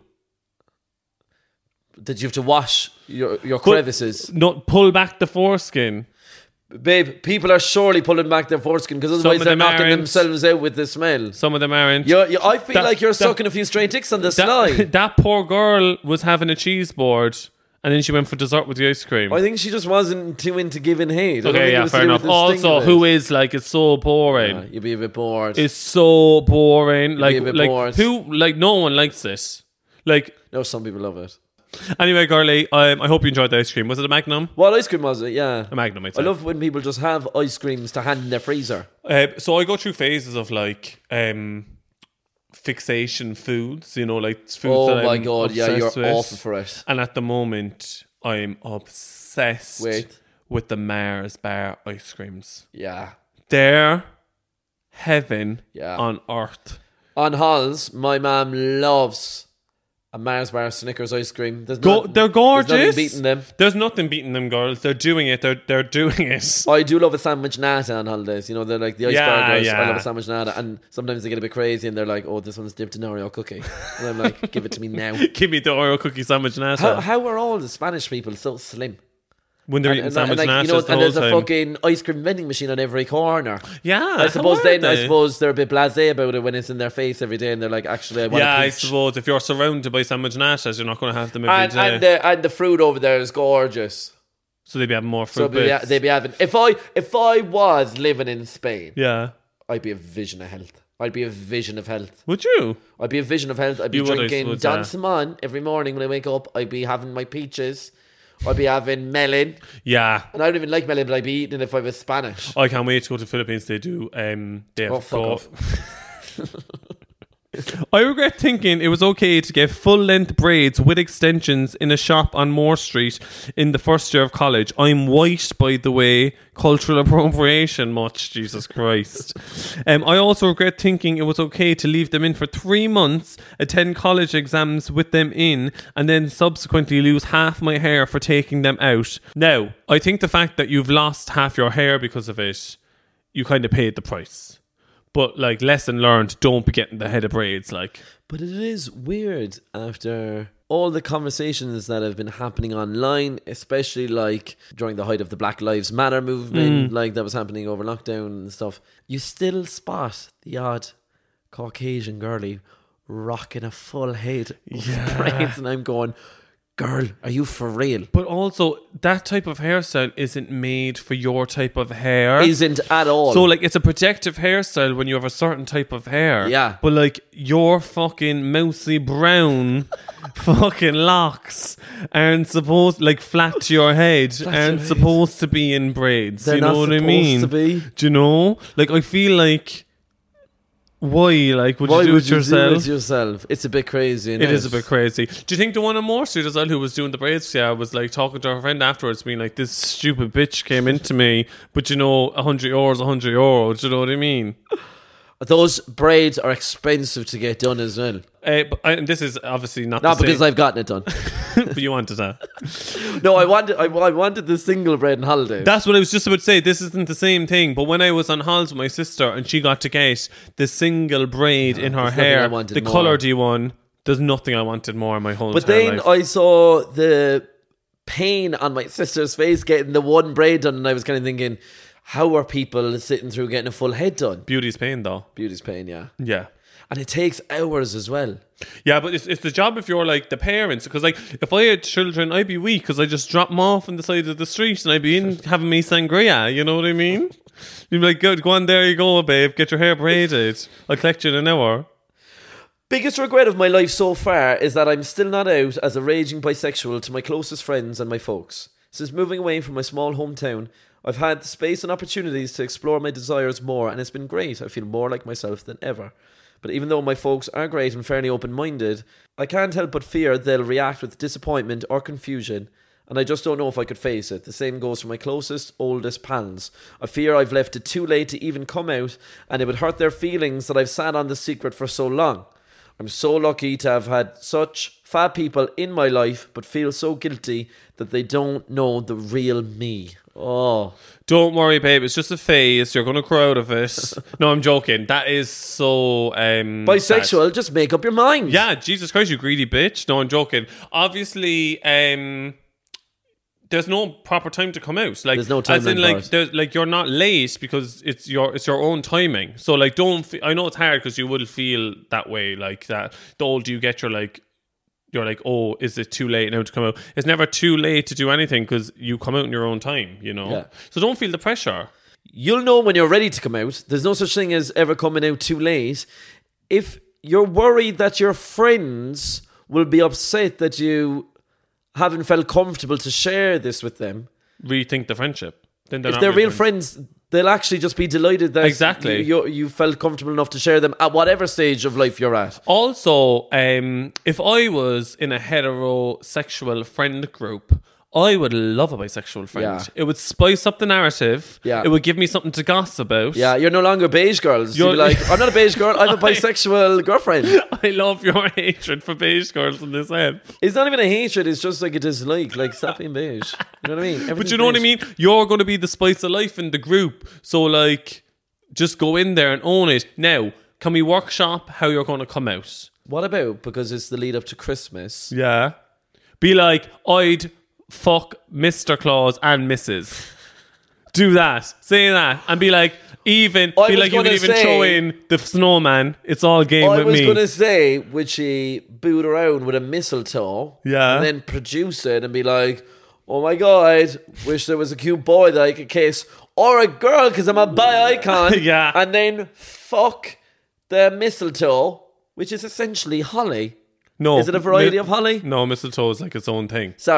Did you have to wash your crevices? No, pull back the foreskin. Babe, people are surely pulling back their foreskin because otherwise they're knocking themselves out with the smell. Some of them aren't. I feel like you're sucking a few straight dicks on the sly. That poor girl was having a cheese board and then she went for dessert with the ice cream. I think she just wasn't too into giving hate. Okay, yeah, fair enough. Also, who is like, it's so boring. You'd be a bit bored. It's so boring. Be a bit bored. No one likes this. Like, no, some people love it. Anyway, girlie, I hope you enjoyed the ice cream. Was it a Magnum? What ice cream was it? Yeah. A Magnum, I'd say. I love when people just have ice creams to hand in their freezer. So I go through phases of like fixation foods, like foods Oh that my I'm God, yeah, you're obsessed with. awful for it. And at the moment, I'm obsessed with the Mars bar ice creams. Yeah. They're heaven Yeah. on earth. On Halls, my mum loves a Mars bar Snickers ice cream. They're gorgeous. There's nothing beating them. There's nothing beating them, girls. They're doing it. They're doing it. I do love a sandwich nata on holidays. They're like the ice burgers. yeah. I love a sandwich nata. And sometimes they get a bit crazy and they're like, oh, this one's dipped in Oreo cookie. And I'm like, give it to me now. Give me the Oreo cookie sandwich nata. How are all the Spanish people so slim? When they're eating sandwich natas the and whole there's a time. fucking ice cream vending machine on every corner. Yeah, I suppose they're a bit blasé about it when it's in their face every day and they're like, actually, I want a I peach. suppose if you're surrounded by sandwich natas, you're not going to have them every day. And the fruit over there is gorgeous. So they'd be having more fruit So bits. they'd be having. If I was living in Spain, Yeah. I'd be a vision of health. I'd be a vision of health. Would you? I'd be a vision of health. I'd be You would, I drinking suppose, Don Simon every morning when I wake up. I'd be having my peaches I'd be having melon. Yeah. And I don't even like melon, but I'd be eating it if I was Spanish. I can't wait to go to the Philippines. They do, they have Fuck off. I regret thinking it was okay to get full-length braids with extensions in a shop on Moore Street in the first year of college. I'm white, by the way. Cultural appropriation much, Jesus Christ. I also regret thinking it was okay to leave them in for 3 months, attend college exams with them in, and then subsequently lose half my hair for taking them out. Now, I think the fact that you've lost half your hair because of it, you kind of paid the price. But, like, lesson learned, don't be getting the head of braids, like. But it is weird after all the conversations that have been happening online, especially, like, during the height of the Black Lives Matter movement, like, that was happening over lockdown and stuff. You still spot the odd Caucasian girlie rocking a full head of braids, and I'm going, girl, are you for real? But also, that type of hairstyle isn't made for your type of hair. Isn't at all. So, like, it's a protective hairstyle when you have a certain type of hair. Yeah. But, like, your fucking mousy brown fucking locks aren't supposed, like, flat to your head, aren't supposed to be in braids. They're you know not what I mean? supposed to be. Do you know? Like, I feel like, why? Like, would you do it yourself? Do it yourself? It's a bit crazy. It is a bit crazy. Do you think the one on Moore Street as well, who was doing the braids, was like talking to her friend afterwards, being like, this stupid bitch came into me, but you know, €100, €100. Do you know what I mean? Those braids are expensive to get done as well. And this is obviously not Not the because same, I've gotten it done. but you wanted that. No, I wanted the single braid and holiday. That's what I was just about to say. This isn't the same thing. But when I was on holidays with my sister and she got to get the single braid in her there's nothing I hair, wanted the more. coloured one, there's nothing I wanted more in my whole But entire then life. I saw the pain on my sister's face getting the one braid done, and I was kind of thinking, how are people sitting through getting a full head done? Beauty's pain, though. Beauty's pain, yeah. Yeah. And it takes hours as well. Yeah, but it's the job if you're like the parents, because like if I had children, I'd be weak because I just drop them off on the side of the street and I'd be in having me sangria. You know what I mean? You'd be like, good, go on, there you go, babe. Get your hair braided. I'll collect you in an hour. Biggest regret of my life so far is that I'm still not out as a raging bisexual to my closest friends and my folks. Since moving away from my small hometown, I've had the space and opportunities to explore my desires more, and it's been great. I feel more like myself than ever. But even though my folks are great and fairly open-minded, I can't help but fear they'll react with disappointment or confusion, and I just don't know if I could face it. The same goes for my closest, oldest pals. I fear I've left it too late to even come out, and it would hurt their feelings that I've sat on the secret for so long. I'm so lucky to have had such fab people in my life, but feel so guilty that they don't know the real me. Oh. Don't worry, babe. It's just a phase. You're going to grow out of it. No, I'm joking. That is so... bisexual, just make up your mind. Yeah, Jesus Christ, you greedy bitch. No, I'm joking. Obviously, there's no proper time to come out. Like, there's no time. As in, like you're not late because it's your own timing. So, like, I know it's hard because you will feel that way, like that. The older you get, you're like, oh, is it too late now to come out? It's never too late to do anything because you come out in your own time, you know? Yeah. So don't feel the pressure. You'll know when you're ready to come out. There's no such thing as ever coming out too late. If you're worried that your friends will be upset that you haven't felt comfortable to share this with them, rethink the friendship. Then if they're real friends, they'll actually just be delighted that exactly you felt comfortable enough to share them at whatever stage of life you're at. Also, if I was in a heterosexual friend group, I would love a bisexual friend. Yeah. It would spice up the narrative. Yeah. It would give me something to gossip about. Yeah, you're no longer beige girls. You'll be like, I'm not a beige girl, I'm a bisexual girlfriend. I love your hatred for beige girls in this app. It's not even a hatred, it's just like a dislike. Like, stop being beige. You know what I mean? But you know what I mean? You're going to be the spice of life in the group. So, like, just go in there and own it. Now, can we workshop how you're going to come out? What about, because it's the lead up to Christmas? Yeah. Be like, I'd fuck Mr. Claus and Mrs. Do that. Say that. And be like, you can even throw in the snowman. It's all game with me. I was going to say, would she boot around with a mistletoe? Yeah. And then produce it and be like, oh my God, wish there was a cute boy that I could kiss. Or a girl, because I'm a bi icon. Yeah. And then fuck the mistletoe, which is essentially holly. No. Is it a variety of holly? No, mistletoe is like its own thing. Sorry.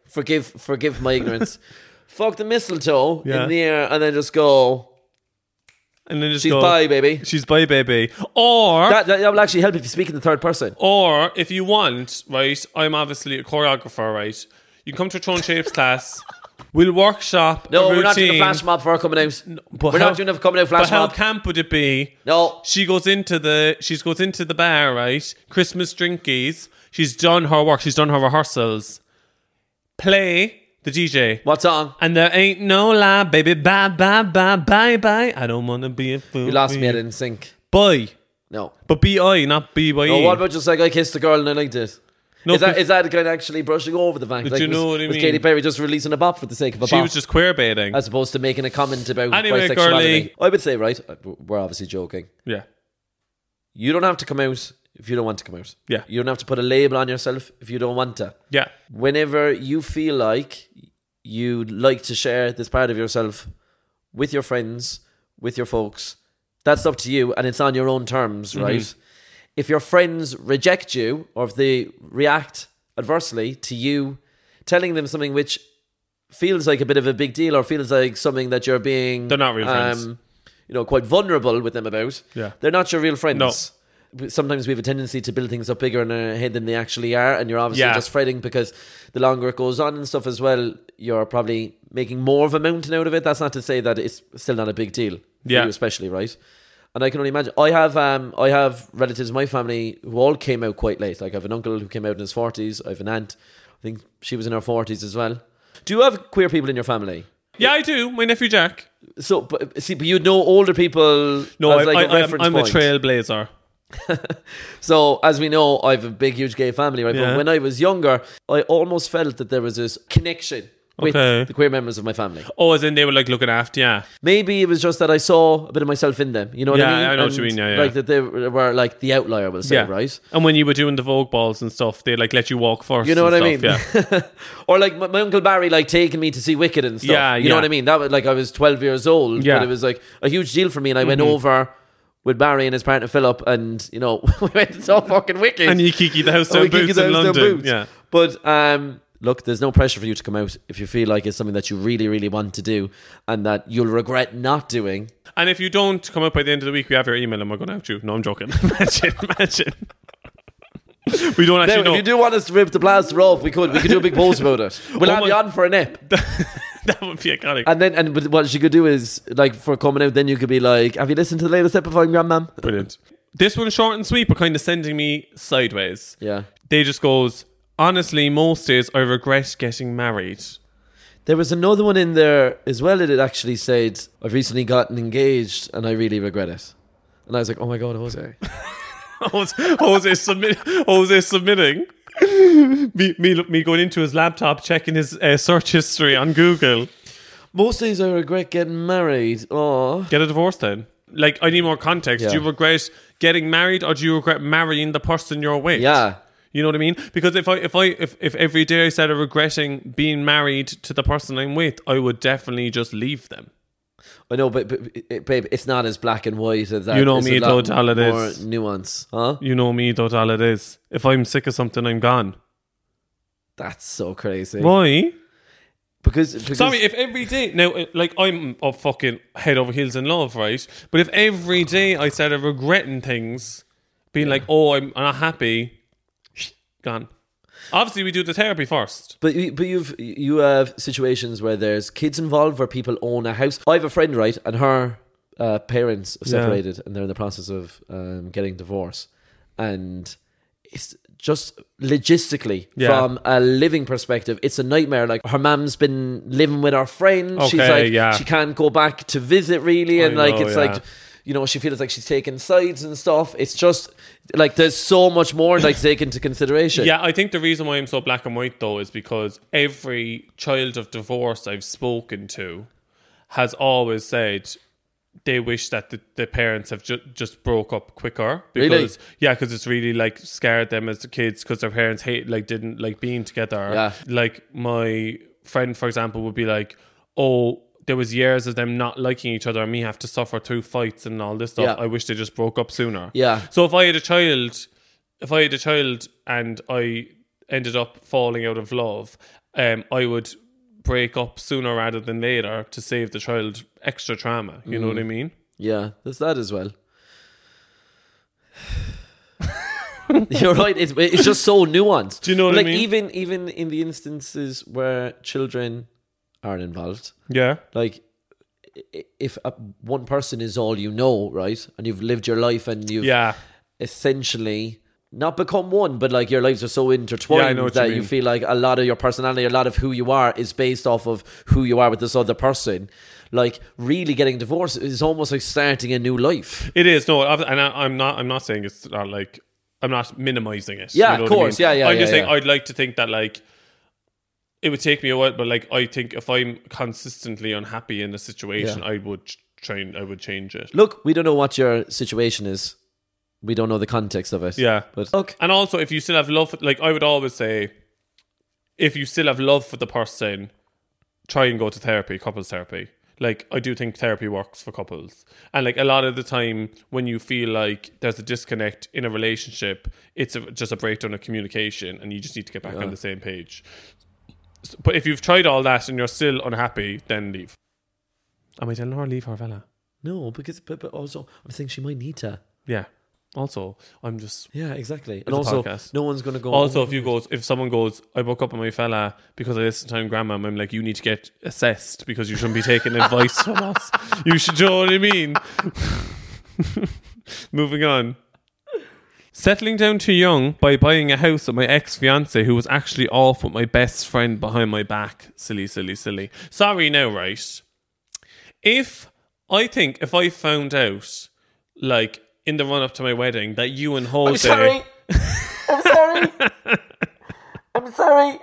Forgive my ignorance. Fuck the mistletoe Yeah. in the air and then just go, And then just she's go, bye, baby. She's bye, baby. Or That will actually help if you speak in the third person. Or if you want, right, I'm obviously a choreographer, right? You can come to a Throne Shapes class. We'll workshop. No, a we're not doing a routine. flash mob for her coming out. But We're how- not doing a coming out flash But how mob. camp would it be? No. She goes into the bar, right? Christmas drinkies. She's done her work. She's done her rehearsals. Play the DJ. What song? And there ain't no lie, baby. Bye, bye, bye, bye, bye. I don't want to be a fool. You lost for me. I you. didn't sync. Bye. No. But B-I, not B-Y-E. No, what about just like I kissed a girl and I liked it? No, is but- that kind of actually brushing over the fact? But Like, you know what I was mean. Katy Perry just releasing a bop for the sake of a She bop? was just queerbaiting. as opposed to making a comment about Anyway, bisexuality. girly. I would say, right, we're obviously joking. Yeah. You don't have to come out if you don't want to come out. Yeah. You don't have to put a label on yourself if you don't want to. Yeah. Whenever you feel like you'd like to share this part of yourself with your friends, with your folks, that's up to you and it's on your own terms, right? If your friends reject you or if they react adversely to you telling them something which feels like a bit of a big deal or feels like something that you're being... They're not real friends. Quite vulnerable with them about. Yeah. They're not your real friends. No. Sometimes we have a tendency to build things up bigger in our head than they actually are, and you're obviously Yeah. just fretting because the longer it goes on and stuff as well, you're probably making more of a mountain out of it. That's not to say that it's still not a big deal for Yeah. you especially, right? And I can only imagine. I have relatives in my family who all came out quite late. Like I have an uncle who came out in his 40s. I have an aunt. I think she was in her 40s as well. Do you have queer people in your family? Yeah, I do. My nephew Jack. So, but you'd know older people No, as like a reference I'm a point. trailblazer. So, as we know, I have a big, huge gay family, right? Yeah. But when I was younger, I almost felt that there was this connection with Okay. the queer members of my family. Oh, as in they were like looking after you. Maybe it was just that I saw a bit of myself in them. You know what I Yeah, mean? I know what you And mean, yeah. Like that they were like the outlier, we'll say, Yeah. right? And when you were doing the Vogue balls and stuff, they like let you walk first. You know what I and mean? stuff, Yeah. Or like my Uncle Barry, like taking me to see Wicked and stuff. Yeah, you know yeah. what I mean? That was like I was 12 years old, Yeah. but it was like a huge deal for me. And I went over with Barry and his partner Philip, and we went and saw fucking Wicked. And you kiki the house Oh, down we kick boots you in down London. boots. Yeah. But look, there's no pressure for you to come out if you feel like it's something that you really, really want to do and that you'll regret not doing. And if you don't come up by the end of the week, we have your email and we're going to out you. No, I'm joking. Imagine. We don't actually Now, know. if you do want us to rip the plaster off, we could do a big post about it. We'll Oh have my- you on for a nip. That would be iconic. But what you could do is, like, for coming out, then you could be like, have you listened to the latest episode of Grandmam? Brilliant. This one's short and sweet, but kind of sending me sideways. Yeah. They just goes, honestly, most days I regret getting married. There was another one in there as well that it actually said, I've recently gotten engaged and I really regret it. And I was like, oh my God, Jose. Jose submitting. Me going into his laptop, checking his search history on Google. Most days I regret getting married. Oh. Get a divorce then. Like, I need more context. Yeah. Do you regret getting married or do you regret marrying the person you're with? Yeah. You know what I mean? Because if every day I said I'm regretting being married to the person I'm with, I would definitely just leave them. I know, but babe, it's not as black and white as that. You know It's me, a lot though, all it more is. nuance, huh? You know me, that's all it is. If I'm sick of something, I'm gone. That's so crazy. Why? Because Sorry, if every day now, like I'm up fucking head over heels in love, right? But if every day I started regretting things, being like, "Oh, I'm not happy," gone. Obviously, we do the therapy first. But you have situations where there's kids involved, where people own a house. I have a friend, right, and her parents have separated, and they're in the process of getting divorced, and it's just logistically, from a living perspective, it's a nightmare. Like, her mum's been living with her friend. She's like, she can't go back to visit really, and like she feels like she's taking sides and stuff. It's just like there's so much more like to take into consideration. Yeah, I think the reason why I'm so black and white though is because every child of divorce I've spoken to has always said they wish that the parents have just broke up quicker because because it's really like scared them as the kids because their parents didn't like being together. Yeah. Like my friend, for example, would be like, oh, there was years of them not liking each other and me have to suffer through fights and all this stuff. Yeah. I wish they just broke up sooner. Yeah. So if I had a child and I ended up falling out of love I would break up sooner rather than later to save the child extra trauma. You know what I mean? Yeah, there's that as well. You're right. It's just so nuanced. Do you know what I mean? Even in the instances where children aren't involved, Yeah. like if one person is all you know, right, and you've lived your life and you've essentially not become one, but like your lives are so intertwined that you feel like a lot of your personality, a lot of who you are is based off of who you are with this other person. Like really getting divorced is almost like starting a new life. It is. No, and I'm not saying it's not like, I'm not minimizing it. Yeah, you know of course. I mean? Yeah. I'm just saying I'd like to think that like it would take me a while, but like I think if I'm consistently unhappy in a situation, I would change it. Look, we don't know what your situation is. We don't know the context of it. Yeah. But look. And also if you still have love, like I would always say, if you still have love for the person, try and go to therapy, couples therapy. Like, I do think therapy works for couples. And, like, a lot of the time when you feel like there's a disconnect in a relationship, it's just a breakdown of communication and you just need to get back on the same page. But if you've tried all that and you're still unhappy, then leave. Am I telling her leave her fella? No, because but also I'm thinking she might need to. Yeah. Also, I'm just... Yeah, exactly. It's And a also, podcast. no one's going to go... Also, if someone goes, I broke up with my fella because I listened to Grandma, I'm like, you need to get assessed because you shouldn't be taking advice from us. You should, you know what I mean? Moving on. Settling down too young by buying a house with my ex-fiance who was actually off with my best friend behind my back. Silly. Sorry now, right? If I found out, like, in the run-up to my wedding, that you and Jose... I'm sorry.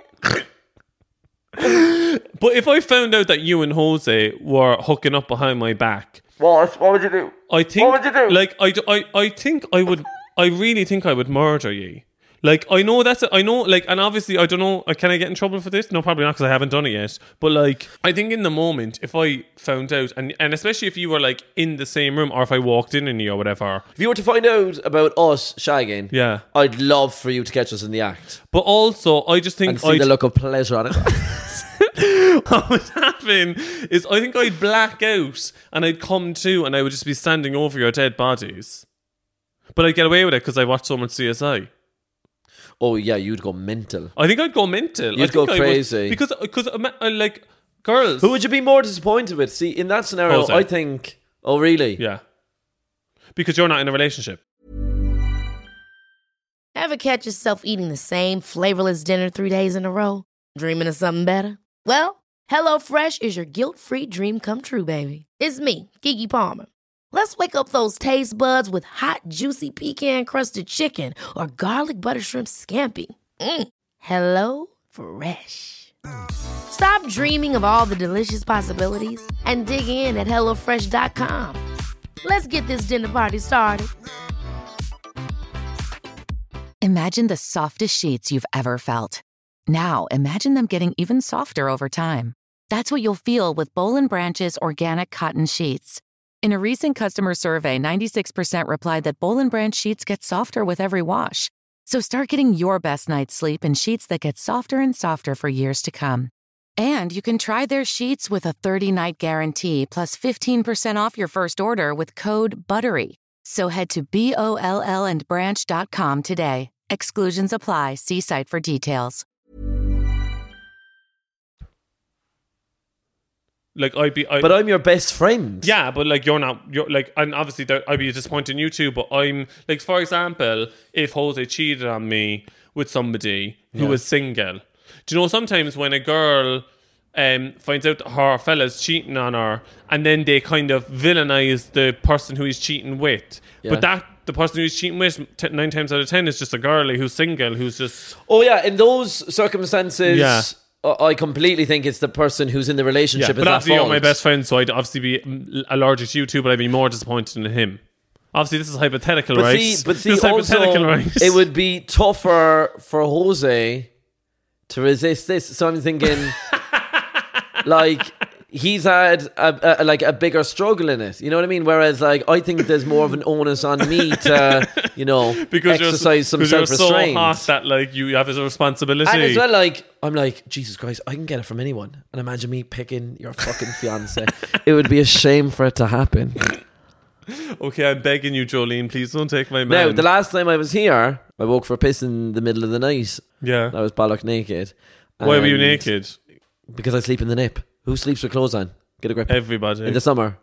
But if I found out that you and Jose were hooking up behind my back... What would you do? What would you do? Like, I think I would... I really think I would murder you. Like, I know, like, and obviously, I don't know, can I get in trouble for this? No, probably not, because I haven't done it yet. But, like, I think in the moment, if I found out, and especially if you were, like, in the same room, or if I walked in on you or whatever. If you were to find out about us shagging, yeah, I'd love for you to catch us in the act. But also, I just think... And see the look of pleasure on it. What would happen is, I think I'd black out, and I'd come to, and I would just be standing over your dead bodies. But I'd get away with it, because I watched so much CSI. Oh yeah, you'd go mental. I think I'd go mental. You'd go crazy. Because like, girls. Who would you be more disappointed with? See, in that scenario, Jose. I think... Oh, really? Yeah. Because you're not in a relationship. Ever catch yourself eating the same flavorless dinner 3 days in a row? Dreaming of something better? Well, HelloFresh is your guilt-free dream come true, baby. It's me, Keke Palmer. Let's wake up those taste buds with hot, juicy pecan-crusted chicken or garlic butter shrimp scampi. Hello Fresh. Stop dreaming of all the delicious possibilities and dig in at HelloFresh.com. Let's get this dinner party started. Imagine the softest sheets you've ever felt. Now, imagine them getting even softer over time. That's what you'll feel with Boll & Branch's organic cotton sheets. In a recent customer survey, 96% replied that Boll & Branch sheets get softer with every wash. So start getting your best night's sleep in sheets that get softer and softer for years to come. And you can try their sheets with a 30-night guarantee plus 15% off your first order with code BUTTERY. So head to BOLLandbranch.com today. Exclusions apply. See site for details. Like, but I'm your best friend. Yeah, but like, you're not. You're like, and obviously I'd be disappointed in you too. But I'm like, for example, if Jose cheated on me with somebody who was single, do you know sometimes when a girl finds out that her fella's cheating on her, and then they kind of villainize the person who he's cheating with, but the person who's cheating with 9 times out of 10 is just a girlie who's single, who's just... Oh yeah, in those circumstances, I completely think it's the person who's in the relationship. But obviously you're my best friend, so I'd obviously be allergic to you too, but I'd be more disappointed in him. Obviously this is hypothetical, right? But see, also, right? It would be tougher for Jose to resist this. So I'm thinking, like, he's had a bigger struggle in it. You know what I mean? Whereas, like, I think there's more of an onus on me to, because exercise some self-restraint. You're so hot that, like, you have a responsibility. And as well, like, I'm like, Jesus Christ, I can get it from anyone. And imagine me picking your fucking fiance. It would be a shame for it to happen. Okay, I'm begging you, Jolene, please don't take my man. Now, the last time I was here, I woke for a piss in the middle of the night. Yeah. I was bollock naked. Why were you And naked? Because I sleep in the nip. Who sleeps with clothes on? Get a grip. Everybody. In the summer.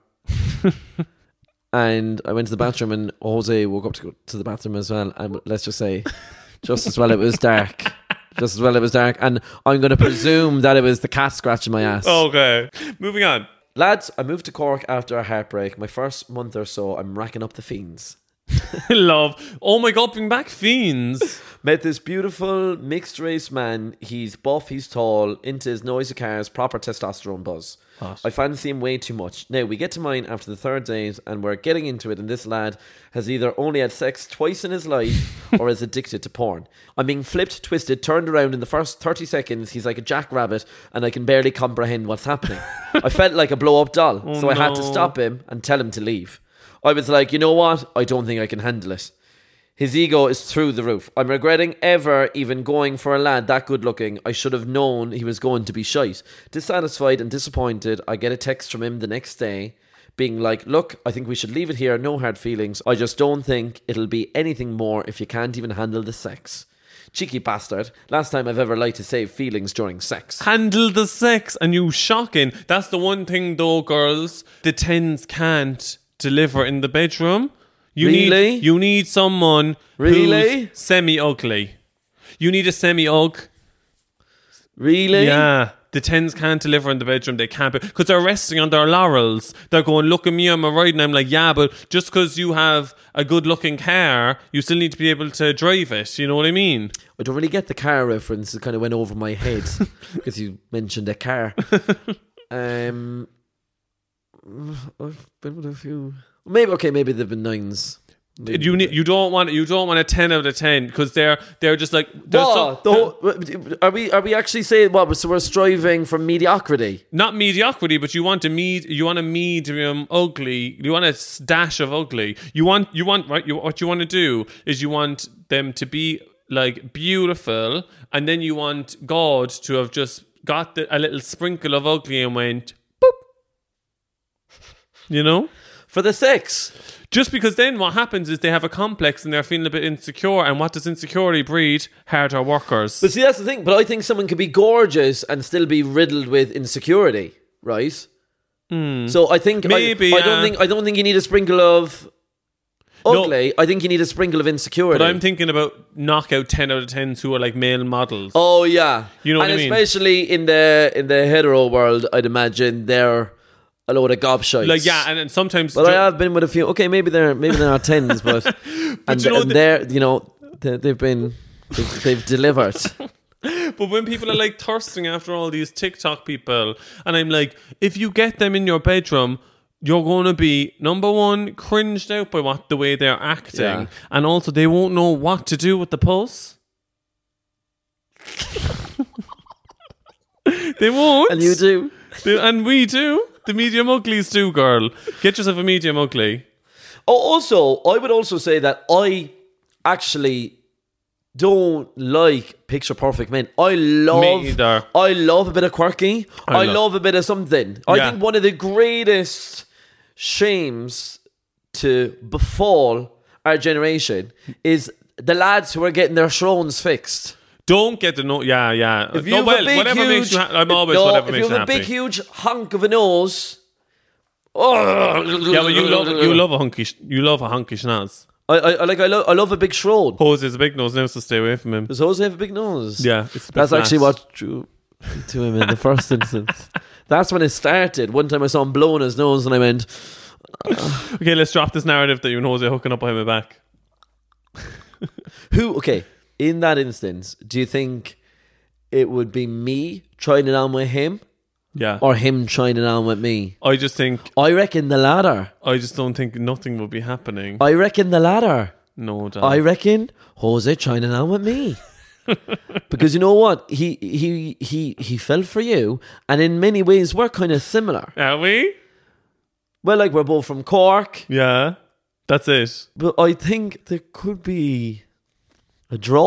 And I went to the bathroom and Jose woke up to go to the bathroom as well. And let's just say, just as well it was dark. Just as well it was dark. And I'm going to presume that it was the cat scratching my ass. Okay. Moving on. Lads, I moved to Cork after a heartbreak. My first month or so, I'm racking up the fiends. Love. Oh my God, bring back fiends. Met this beautiful mixed race man. He's buff, he's tall, into his noisy cars, proper testosterone buzz. I fancy him way too much. Now, we get to mine after the third date and we're getting into it, and this lad has either only had sex twice in his life or is addicted to porn. I'm being flipped, twisted, turned around in the first 30 seconds. He's like a jackrabbit and I can barely comprehend what's happening. I felt like a blow-up doll, so I had to stop him and tell him to leave. I was like, you know what? I don't think I can handle it. His ego is through the roof. I'm regretting ever even going for a lad that good looking. I should have known he was going to be shite. Dissatisfied and disappointed, I get a text from him the next day being like, look, I think we should leave it here. No hard feelings. I just don't think it'll be anything more if you can't even handle the sex. Cheeky bastard. Last time I've ever liked to save feelings during sex. Handle the sex. And you shocking. That's the one thing though, girls. The tens can't deliver in the bedroom. You need someone who's semi-ugly. You need a semi-ug. Really? Yeah. The tens can't deliver in the bedroom. They can't. Because they're resting on their laurels. They're going, look at me, I'm a ride. And I'm like, yeah, but just because you have a good-looking car, you still need to be able to drive it. You know what I mean? I don't really get the car reference. It kind of went over my head because you mentioned a car. I've been with a few... Maybe they've been 9s. You don't want a 10 out of 10 because they're just like are we actually saying what? So we're striving for mediocrity? Not mediocrity, but you want a medium ugly. You want a dash of ugly. You want right. What you want to do is you want them to be like beautiful, and then you want God to have just got a little sprinkle of ugly and went boop. You know. For the sex. Just because then what happens is they have a complex and they're feeling a bit insecure. And what does insecurity breed? Harder workers. But see, that's the thing. But I think someone could be gorgeous and still be riddled with insecurity, right? So I think maybe I don't think you need a sprinkle of ugly. No, I think you need a sprinkle of insecurity. But I'm thinking about knockout 10 out of 10s who are like male models. Oh yeah, you know what I mean. And especially in the hetero world, I'd imagine they're a load of gobshites. Like yeah, and sometimes. But I have been with a few. Okay, maybe they're not 10s, but they've delivered. But when people are like thirsting after all these TikTok people, and I'm like, if you get them in your bedroom, you're going to be, number one, cringed out by the way they're acting, and also they won't know what to do with the pulse. They won't. And you do. And we do. The medium uglies do, girl. Get yourself a medium ugly. Oh, also, I would also say that I actually don't like picture perfect men. I love a bit of quirky. I love a bit of something. I think one of the greatest shames to befall our generation is the lads who are getting their thrones fixed. Don't get the nose. Yeah. If you have a big, whatever huge, makes you I'm always whatever makes you happy. If you have a big, huge hunk of a nose. Oh. Yeah, but you love a hunky schnoz. I love a big shrone. Jose has a big nose now, so stay away from him. Does Jose have a big nose? Yeah, that's actually what drew to him in the first instance. That's when it started. One time I saw him blowing his nose, and I went. Okay, let's drop this narrative that you and Jose are hooking up behind my back. Okay, in that instance, do you think it would be me trying it on with him? Yeah. Or him trying it on with me? I reckon the latter. I just don't think nothing will be happening. I reckon the latter. No, Dan. I reckon Jose trying it on with me. Because you know what? He fell for you, and in many ways we're kind of similar. Are we? Well, like we're both from Cork. Yeah. That's it. But I think there could be a draw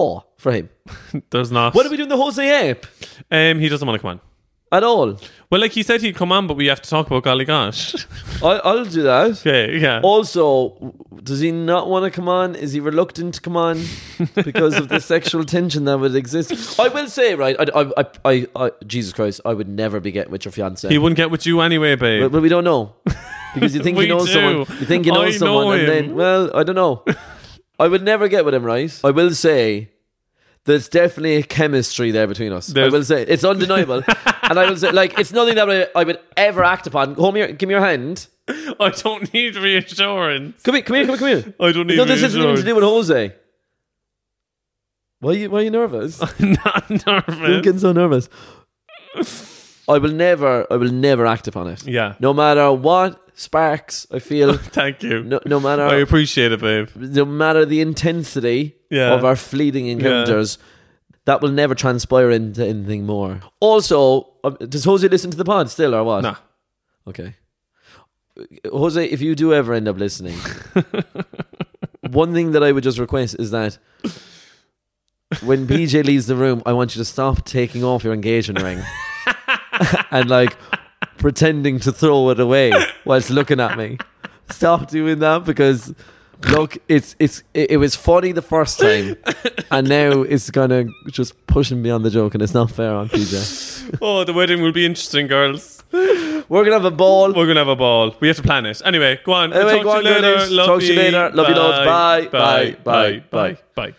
for him. There's not. What are we doing the Jose ape? He doesn't want to come on. At all? Well, like he said he'd come on, but we have to talk about Golly Gosh. I'll do that. Okay, yeah. Also, does he not want to come on? Is he reluctant to come on because of the sexual tension that would exist? I will say, right, I Jesus Christ, I would never be getting with your fiancé. He wouldn't get with you anyway, babe. But we don't know. Because you think you know someone. You think you know someone, and then, well, I don't know. I would never get with him, right? I will say there's definitely a chemistry there between us. I will say it's undeniable. And I will say, like, it's nothing that I would ever act upon. Hold me, give me your hand. I don't need reassurance. Come here. I don't need reassurance. No, this isn't even to do with Jose. Why are you nervous? I'm not nervous. You're getting so nervous. I will never act upon it. Yeah. No matter what sparks I feel. Thank you. No matter. I appreciate it, babe. No matter the intensity of our fleeting encounters, that will never transpire into anything more. Also, does Jose listen to the pod still or what? Nah. Okay. Jose, if you do ever end up listening, one thing that I would just request is that when PJ leaves the room, I want you to stop taking off your engagement ring and like pretending to throw it away whilst looking at me. Stop doing that, because look, it was funny the first time, and now it's gonna just pushing me on the joke, and it's not fair on PJ. Oh, the wedding will be interesting, girls. We're gonna have a ball. We have to plan it. Anyway, go on. Anyway, talk to you later. Talk to you later. Love you loads. Bye.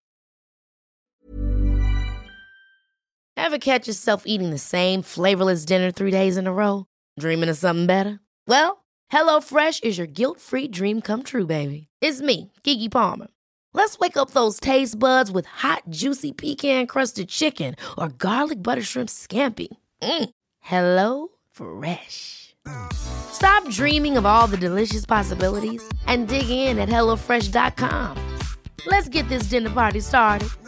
Ever catch yourself eating the same flavorless dinner 3 days in a row? Dreaming of something better? Well, HelloFresh is your guilt-free dream come true, baby. It's me, Keke Palmer. Let's wake up those taste buds with hot, juicy pecan-crusted chicken or garlic butter shrimp scampi. Hello Fresh. Stop dreaming of all the delicious possibilities and dig in at HelloFresh.com. Let's get this dinner party started.